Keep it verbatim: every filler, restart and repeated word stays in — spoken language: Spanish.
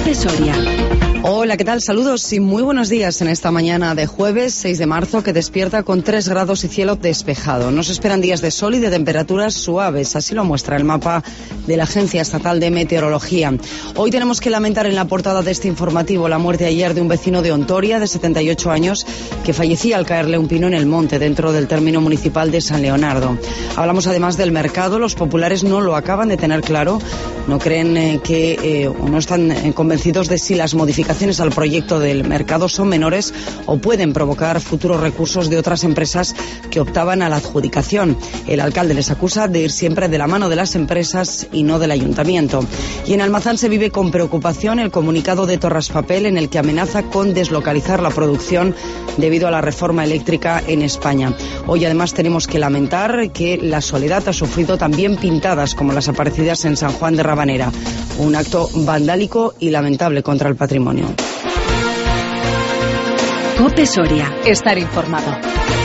COPE Soria. Hola, ¿qué tal? Saludos y muy buenos días en esta mañana de jueves seis de marzo que despierta con tres grados y cielo despejado. Nos esperan días de sol y de temperaturas suaves, así lo muestra el mapa de la Agencia Estatal de Meteorología. Hoy tenemos que lamentar en la portada de este informativo la muerte ayer de un vecino de Ontoria de setenta y ocho años que fallecía al caerle un pino en el monte dentro del término municipal de San Leonardo. Hablamos además del mercado. Los populares no lo acaban de tener claro, no creen eh, que eh, o no están eh, convencidos de si las modificaciones al proyecto del mercado son menores o pueden provocar futuros recursos de otras empresas que optaban a la adjudicación. El alcalde les acusa de ir siempre de la mano de las empresas y no del ayuntamiento. Y en Almazán se vive con preocupación el comunicado de Torraspapel en el que amenaza con deslocalizar la producción debido a la reforma eléctrica en España. Hoy además tenemos que lamentar que la Soledad ha sufrido también pintadas como las aparecidas en San Juan de Rabanera. Un acto vandálico y lamentable contra el patrimonio. COPE Soria. Estar informado.